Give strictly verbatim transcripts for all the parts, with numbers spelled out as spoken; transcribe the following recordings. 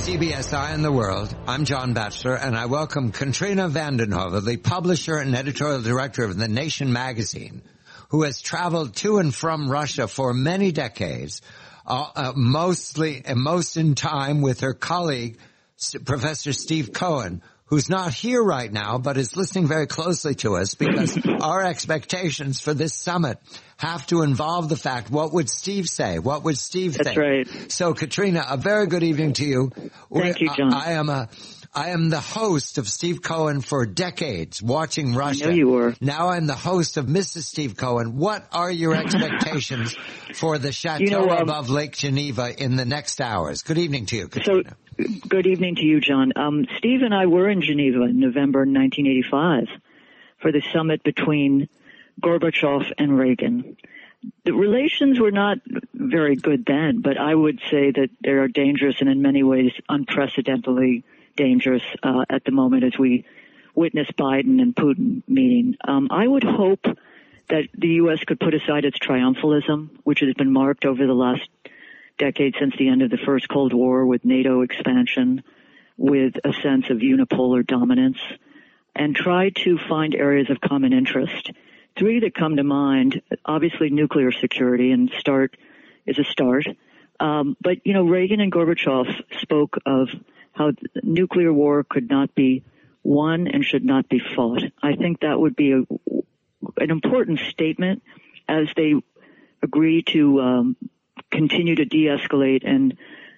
C B S Eye on the World. I'm John Batchelor, and I welcome Katrina vanden Heuvel, the publisher and editorial director of The Nation magazine, who has traveled to and from Russia for many decades, uh, uh, mostly, uh, most in time with her colleague, Professor Steve Cohen, who's not here right now, but is listening very closely to us because our expectations for this summit have to involve the fact, what would Steve say? What would Steve That's think? right. So, Katrina, a very good evening to you. Thank you, John. I, I am a, I am the host of Steve Cohen for decades, watching Russia. I know you were. Now I'm the host of Missus Steve Cohen. What are your expectations for the chateau you know, um, above Lake Geneva in the next hours? Good evening to you, Katrina. So, good evening to you, John. Um, Steve and I were in Geneva in November nineteen eighty-five for the summit between Gorbachev and Reagan. The relations were not very good then, but I would say that they are dangerous and in many ways unprecedentedly dangerous uh, at the moment as we witness Biden and Putin meeting. Um, I would hope that the U S could put aside its triumphalism, which has been marked over the last decade since the end of the first Cold War with NATO expansion, with a sense of unipolar dominance, and try to find areas of common interest. Three that come to mind, obviously nuclear security, and START is a start. Um, but, you know, Reagan and Gorbachev spoke of how nuclear war could not be won and should not be fought. I think that would be a, an important statement as they agree to um, continue to de-escalate and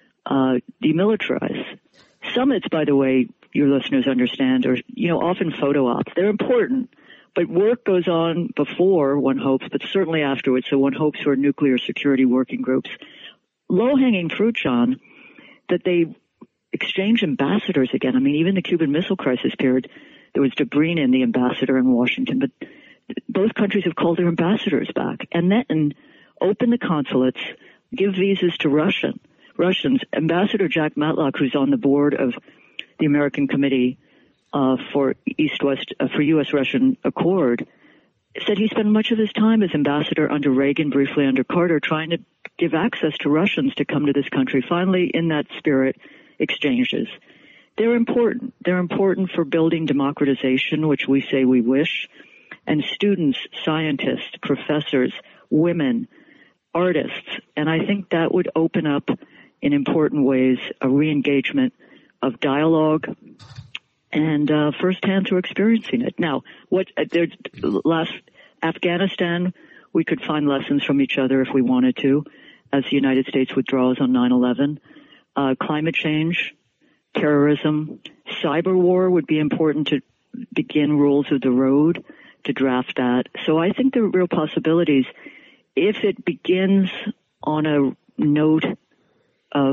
uh, demilitarize. Summits, by the way, your listeners understand, are, you know, often photo ops. They're important, but work goes on before, one hopes, but certainly afterwards, so one hopes for nuclear security working groups. Low-hanging fruit, John, that they exchange ambassadors again. I mean, even the Cuban Missile Crisis period, there was Dobrynin, the ambassador in Washington, but both countries have called their ambassadors back. And then open the consulates, give visas to Russian, Russians. Ambassador Jack Matlock, who's on the board of the American Committee uh, for East-West, uh, for U S Russian Accord, said he spent much of his time as ambassador under Reagan, briefly under Carter, trying to give access to Russians to come to this country. Finally, in that spirit, exchanges. They're important. They're important for building democratization, which we say we wish, and students, scientists, professors, women, artists. And I think that would open up in important ways a re-engagement of dialogue and uh, firsthand through experiencing it. Now, what uh, there's last Afghanistan, we could find lessons from each other if we wanted to, as the United States withdraws on nine eleven. Uh, climate change, terrorism, cyber war would be important to begin rules of the road, to draft that. So I think there are real possibilities if it begins on a note of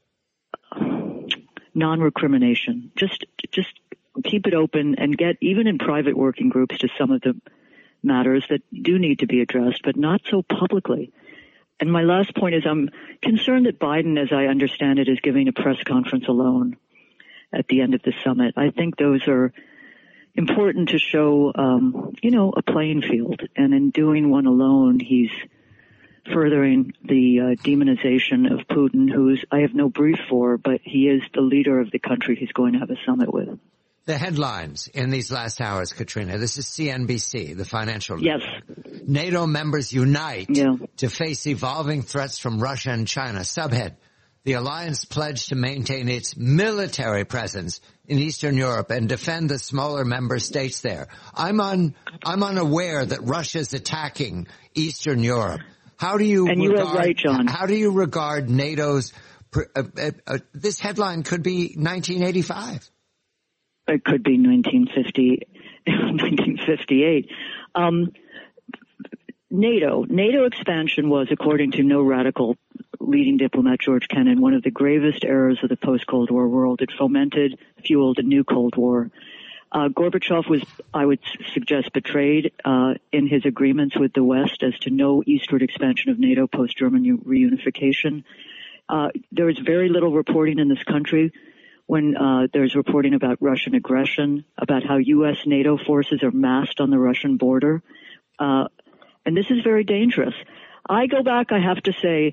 non-recrimination. Just, just keep it open and get, even in private working groups, to some of the matters that do need to be addressed, but not so publicly. And my last point is I'm concerned that Biden, as I understand it, is giving a press conference alone at the end of the summit. I think those are important to show, um, you know, a playing field. And in doing one alone, he's furthering the uh, demonization of Putin, who's I have no brief for, but he is the leader of the country he's going to have a summit with. The headlines in these last hours, Katrina. This is C N B C, the financial. Yes. NATO members unite yeah. to face evolving threats from Russia and China. Subhead, the alliance pledged to maintain its military presence in Eastern Europe and defend the smaller member states there. I'm un, I'm unaware that Russia's attacking Eastern Europe. How do you and regard, you are right, John. How do you regard NATO's, uh, uh, uh, this headline could be nineteen eighty-five. It could be nineteen fifty, nineteen fifty-eight. Um, NATO, NATO expansion was, according to no radical leading diplomat George Kennan, one of the gravest errors of the post-Cold War world. It fomented, fueled a new Cold War. Uh, Gorbachev was, I would suggest, betrayed uh, in his agreements with the West as to no eastward expansion of NATO post-German reunification. Uh, there is very little reporting in this country when uh, there's reporting about Russian aggression, about how U S NATO forces are massed on the Russian border. Uh, and this is very dangerous. I go back, I have to say,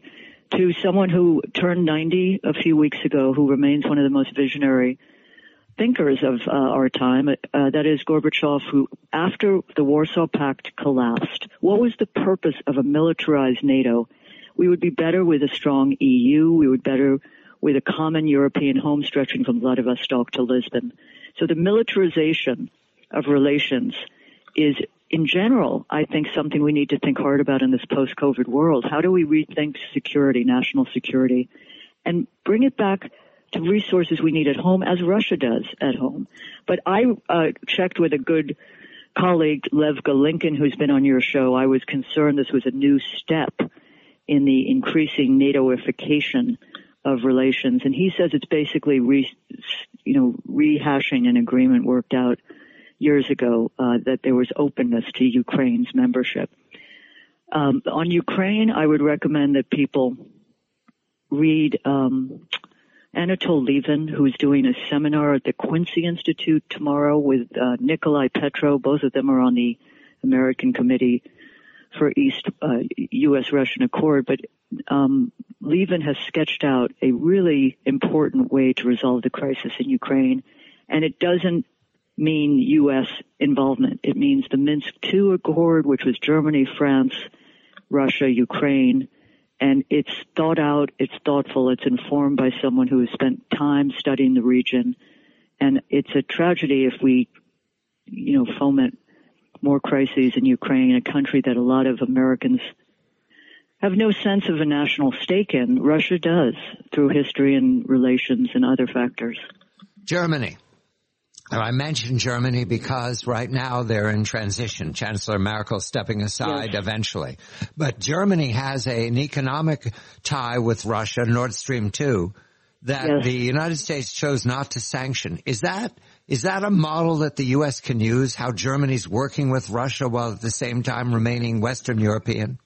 to someone who turned ninety a few weeks ago, who remains one of the most visionary thinkers of uh, our time, uh, that is Gorbachev, who, after the Warsaw Pact collapsed, what was the purpose of a militarized NATO? We would be better with a strong E U. We would be better with a common European home stretching from Vladivostok to Lisbon. So the militarization of relations is, in general, I think something we need to think hard about in this post-COVID world. How do we rethink security, national security, and bring it back to resources we need at home, as Russia does at home? But I uh, checked with a good colleague, Lev Golinkin, who's been on your show. I was concerned this was a new step in the increasing NATOification of relations, and he says it's basically re, you know, rehashing an agreement worked out years ago, uh, that there was openness to Ukraine's membership. Um, on Ukraine, I would recommend that people read um, Anatol Lieven, who's doing a seminar at the Quincy Institute tomorrow with uh, Nikolai Petro. Both of them are on the American Committee for East uh, U S Russian Accord. But um, Lieven has sketched out a really important way to resolve the crisis in Ukraine, and it doesn't mean U S involvement. It means the Minsk two Accord, which was Germany, France, Russia, Ukraine, and it's thought out, it's thoughtful, it's informed by someone who has spent time studying the region, and it's a tragedy if we, you know, foment more crises in Ukraine, a country that a lot of Americans have no sense of a national stake in. Russia does, through history and relations and other factors. Germany. I mentioned Germany because right now they're in transition. Chancellor Merkel stepping aside yes. eventually. But Germany has a, an economic tie with Russia, Nord Stream two, that yes. the United States chose not to sanction. Is that is that a model that the U S can use, how Germany's working with Russia while at the same time remaining Western European?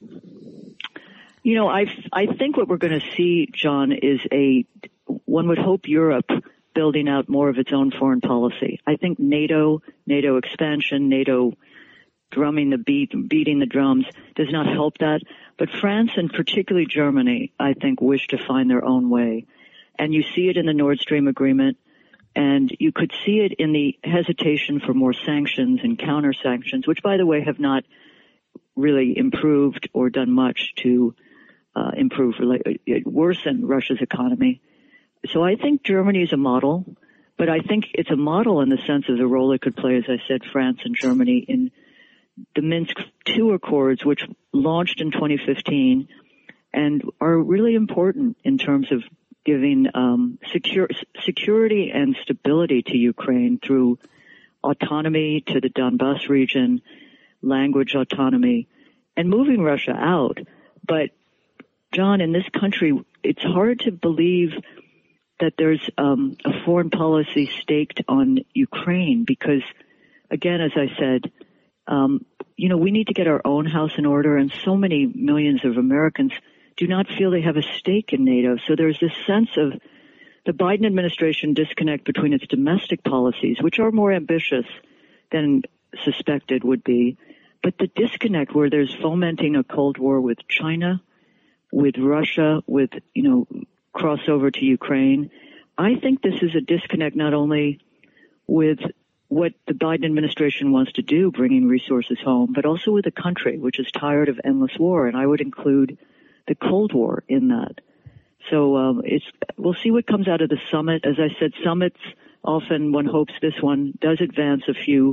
You know, I I think what we're going to see, John, is a, one would hope Europe building out more of its own foreign policy. I think NATO, NATO expansion, NATO drumming the beat, beating the drums does not help that. But France and particularly Germany, I think, wish to find their own way. And you see it in the Nord Stream agreement, and you could see it in the hesitation for more sanctions and counter sanctions, which, by the way, have not really improved or done much to uh, improve, worsen Russia's economy. So I think Germany is a model, but I think it's a model in the sense of the role it could play, as I said, France and Germany in the Minsk two Accords, which launched in twenty fifteen and are really important in terms of giving um, secure, security and stability to Ukraine through autonomy to the Donbas region, language autonomy, and moving Russia out. But, John, in this country, it's hard to believe that there's um, a foreign policy staked on Ukraine because, again, as I said, um, you know, we need to get our own house in order, and so many millions of Americans do not feel they have a stake in NATO. So there's this sense of the Biden administration disconnect between its domestic policies, which are more ambitious than suspected would be, but the disconnect where there's fomenting a Cold War with China, with Russia, with, you know, crossover to Ukraine. I think this is a disconnect not only with what the Biden administration wants to do, bringing resources home, but also with the country, which is tired of endless war. And I would include the Cold War in that. So um, it's we'll see what comes out of the summit. As I said, summits often, one hopes this one does advance a few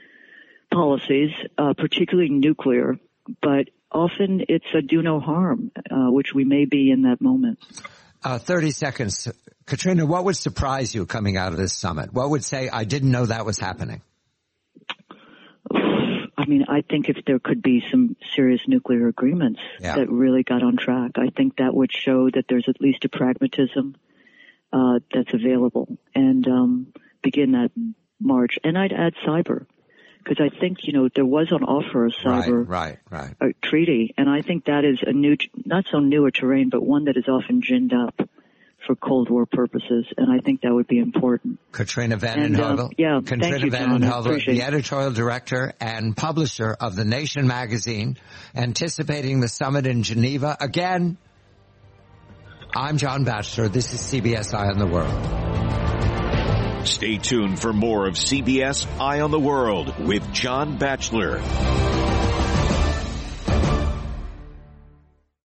policies, uh, particularly nuclear, but often it's a do no harm, uh, which we may be in that moment. Uh, thirty seconds. Katrina, what would surprise you coming out of this summit? What would say, I didn't know that was happening? I mean, I think if there could be some serious nuclear agreements yeah. that really got on track, I think that would show that there's at least a pragmatism uh, that's available and um, begin that march. And I'd add cyber. Because I think, you know, there was on offer a cyber right, right, right. Uh, treaty, and I think that is a new, not so new a terrain, but one that is often ginned up for Cold War purposes, and I think that would be important. Katrina vanden Heuvel, uh, yeah, Katrina thank you, vanden John. Heuvel, the editorial director and publisher of The Nation magazine, anticipating the summit in Geneva. Again, I'm John Batchelor. This is C B S Eye on the World. Stay tuned for more of C B S Eye on the World with John Batchelor.